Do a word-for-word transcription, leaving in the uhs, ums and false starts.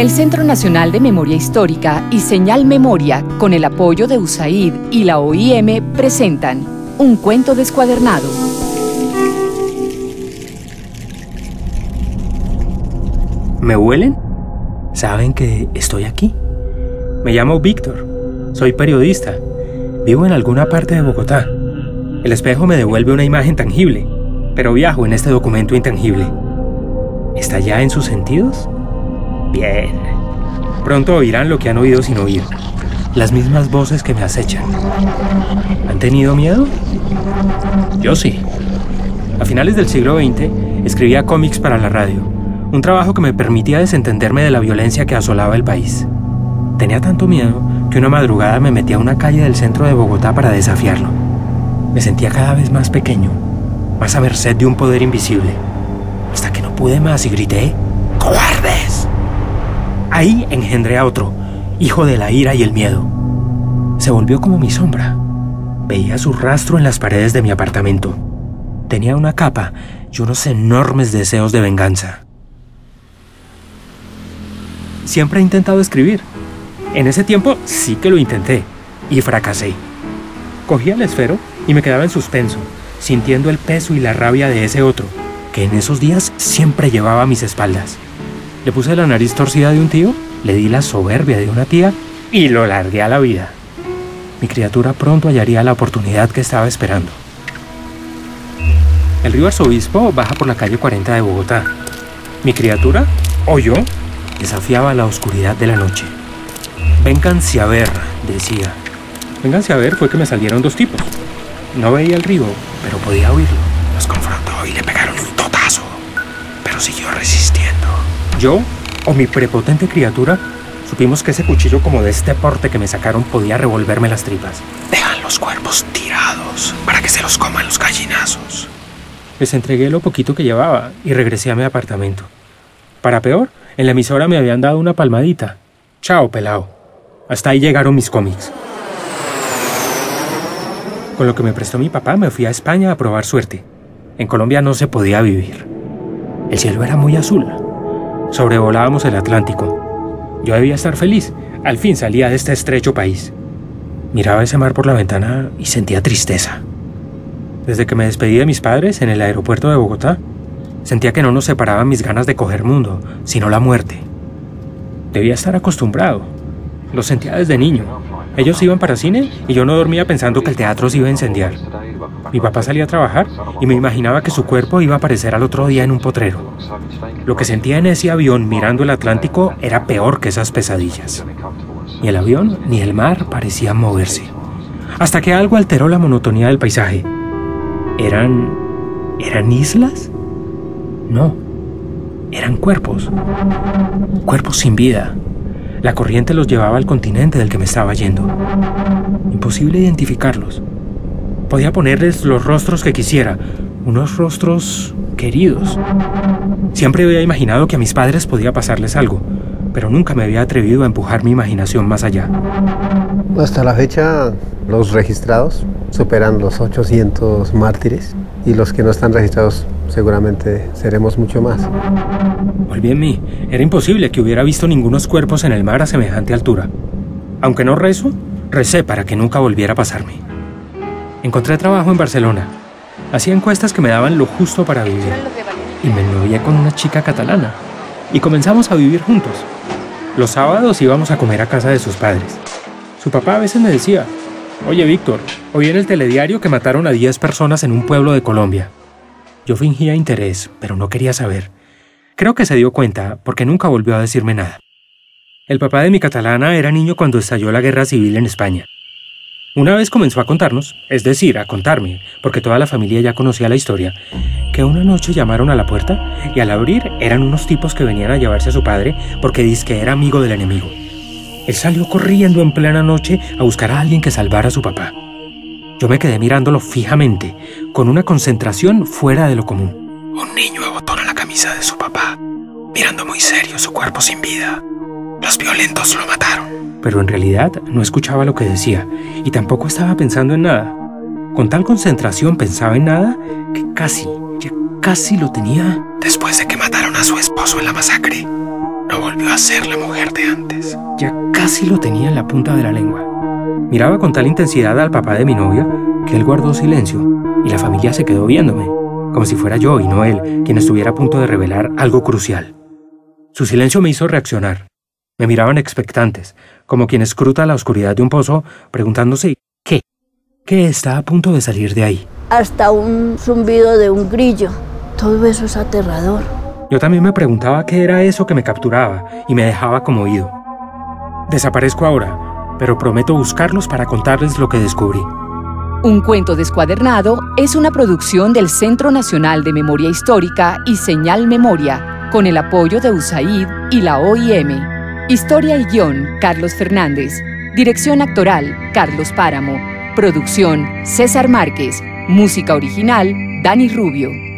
El Centro Nacional de Memoria Histórica y Señal Memoria, con el apoyo de U S A I D y la O I M, presentan Un cuento descuadernado. ¿Me huelen? ¿Saben que estoy aquí? Me llamo Víctor, soy periodista, vivo en alguna parte de Bogotá. El espejo me devuelve una imagen tangible, pero viajo en este documento intangible. ¿Está ya en sus sentidos? Bien. Pronto oirán lo que han oído sin oír, las mismas voces que me acechan. ¿Han tenido miedo? Yo sí. A finales del siglo veinte escribía cómics para la radio, un trabajo que me permitía desentenderme de la violencia que asolaba el país. Tenía tanto miedo que una madrugada me metí a una calle del centro de Bogotá para desafiarlo. Me sentía cada vez más pequeño, más a merced de un poder invisible, hasta que no pude más y grité: ¡cobardes! Ahí engendré a otro, hijo de la ira y el miedo. Se volvió como mi sombra. Veía su rastro en las paredes de mi apartamento. Tenía una capa y unos enormes deseos de venganza. Siempre he intentado escribir. En ese tiempo sí que lo intenté, y fracasé. Cogía el esfero y me quedaba en suspenso, sintiendo el peso y la rabia de ese otro, que en esos días siempre llevaba a mis espaldas. Le puse la nariz torcida de un tío, le di la soberbia de una tía y lo largué a la vida. Mi criatura pronto hallaría la oportunidad que estaba esperando. El río Arzobispo baja por la calle cuarenta de Bogotá. Mi criatura, o yo, desafiaba la oscuridad de la noche. «Vénganse a ver», decía. «Vénganse a ver» fue que me salieron dos tipos. No veía el río, pero podía oírlo. Los confrontó y le pegaron un totazo, pero siguió resistiendo. Yo, o mi prepotente criatura, supimos que ese cuchillo como de este porte que me sacaron podía revolverme las tripas. «Dejan los cuerpos tirados para que se los coman los gallinazos». Les entregué lo poquito que llevaba y regresé a mi apartamento. Para peor, en la emisora me habían dado una palmadita. «Chao, pelao». Hasta ahí llegaron mis cómics. Con lo que me prestó mi papá me fui a España a probar suerte. En Colombia no se podía vivir. El cielo era muy azul. Sobrevolábamos el Atlántico. Yo debía estar feliz. Al fin salía de este estrecho país. Miraba ese mar por la ventana y sentía tristeza. Desde que me despedí de mis padres en el aeropuerto de Bogotá, sentía que no nos separaban mis ganas de coger mundo, sino la muerte. Debía estar acostumbrado. Lo sentía desde niño. Ellos iban para cine y yo no dormía pensando que el teatro se iba a incendiar. Mi papá salía a trabajar y me imaginaba que su cuerpo iba a aparecer al otro día en un potrero. Lo que sentía en ese avión mirando el Atlántico era peor que esas pesadillas. Ni el avión ni el mar parecían moverse. Hasta que algo alteró la monotonía del paisaje. ¿Eran... eran islas? No. Eran cuerpos. Cuerpos sin vida. La corriente los llevaba al continente del que me estaba yendo. Imposible identificarlos. Podía ponerles los rostros que quisiera, unos rostros queridos. Siempre había imaginado que a mis padres podía pasarles algo, pero nunca me había atrevido a empujar mi imaginación más allá. Hasta la fecha, los registrados superan los ochocientos mártires y los que no están registrados seguramente seremos mucho más. Volví en mí. Era imposible que hubiera visto ningunos cuerpos en el mar a semejante altura. Aunque no rezo, recé para que nunca volviera a pasarme. Encontré trabajo en Barcelona. Hacía encuestas que me daban lo justo para vivir. Y me novié con una chica catalana. Y comenzamos a vivir juntos. Los sábados íbamos a comer a casa de sus padres. Su papá a veces me decía: «Oye, Víctor, oí en el telediario que mataron a diez personas en un pueblo de Colombia». Yo fingía interés, pero no quería saber. Creo que se dio cuenta, porque nunca volvió a decirme nada. El papá de mi catalana era niño cuando estalló la guerra civil en España. Una vez comenzó a contarnos, es decir, a contarme, porque toda la familia ya conocía la historia, que una noche llamaron a la puerta y al abrir eran unos tipos que venían a llevarse a su padre porque dizque era amigo del enemigo. Él salió corriendo en plena noche a buscar a alguien que salvara a su papá. Yo me quedé mirándolo fijamente, con una concentración fuera de lo común. Un niño abotona la camisa de su papá, mirando muy serio su cuerpo sin vida. Los violentos lo mataron. Pero en realidad no escuchaba lo que decía, y tampoco estaba pensando en nada. Con tal concentración pensaba en nada que casi, ya casi lo tenía. Después de que mataron a su esposo en la masacre, no volvió volvió a ser la mujer de antes. Ya casi lo tenía en la punta de la lengua. Miraba con tal intensidad al papá de mi novia que él guardó silencio y la familia se quedó viéndome, como si fuera yo y no él quien estuviera a punto de revelar algo crucial. Su silencio me hizo reaccionar. Me miraban expectantes, como quien escruta la oscuridad de un pozo, preguntándose ¿qué? ¿Qué está a punto de salir de ahí? Hasta un zumbido de un grillo. Todo eso es aterrador. Yo también me preguntaba qué era eso que me capturaba y me dejaba conmovido. Desaparezco ahora, pero prometo buscarlos para contarles lo que descubrí. Un cuento descuadernado es una producción del Centro Nacional de Memoria Histórica y Señal Memoria, con el apoyo de U S A I D y la O I M. Historia y guión, Carlos Fernández. Dirección actoral, Carlos Páramo. Producción, César Márquez. Música original, Dani Rubio.